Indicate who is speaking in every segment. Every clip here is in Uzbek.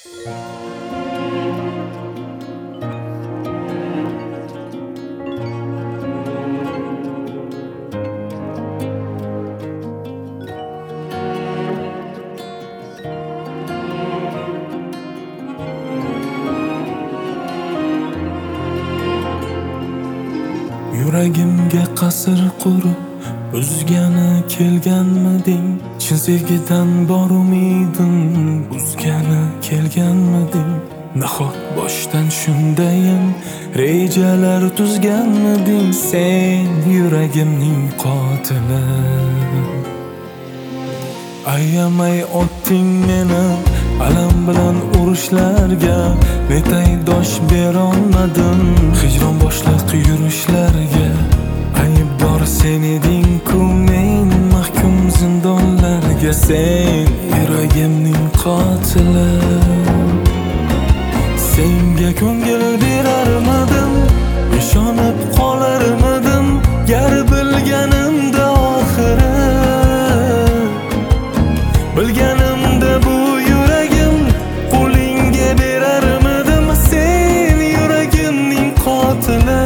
Speaker 1: Yuragimga qasr qurib buzgani kelganmiding? Chin sevgidan bor umidim buzgani kelganmiding? Nahot boshdan shundayin rejalar tuzganmiding? Sen yuragimning qotili. Ayamay otding meni alam bilan urushlarga, netay dosh berolmadim hijron boshliq yurishlarga. Aybdor sen eding-ku, men mahkum zindonlarga. Sen yuragimning qotili. Senga ko'ngil berarmidim, ishonib qolarmidim, gar bilganimda oxiri. Bilganimda bu yuragim qo'lingga berarmidim. Sen yuragimning qotili.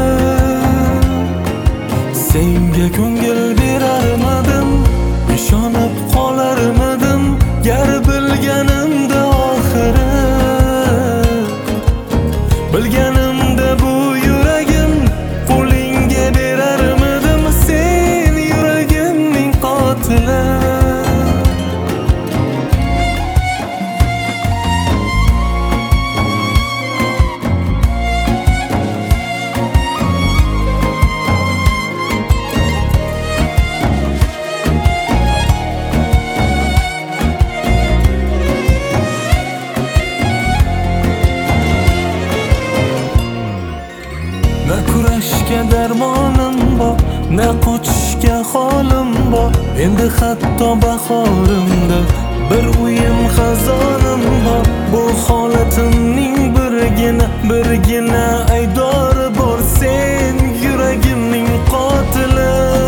Speaker 1: Senga ko'ngil berarmidim, ishonib qolarmidim, gar bilganimda oxiri. Bilganimda bu yuragim qo'lingga berarmidim. Sen yuragimning qotili. Na kurashga darmonim bor, na qochishga holim bor. Endi hatto bahorimda bir o'yin xazonim bor. Bu holatimning birgina aydori bor. Sen yuragimning qotili.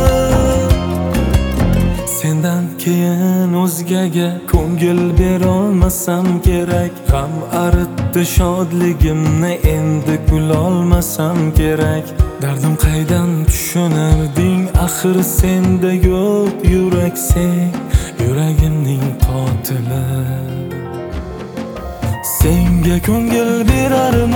Speaker 1: Sendan keyin o'zgaga ko'ngil berolmasam kerak. G'am aritdi shodligimni, endi kulolmasam kerak. Dardim qaydan tushunarding, axir senda yo'q yurak. Sen yuragimning qotili. Senga ko'ngil berarmidim,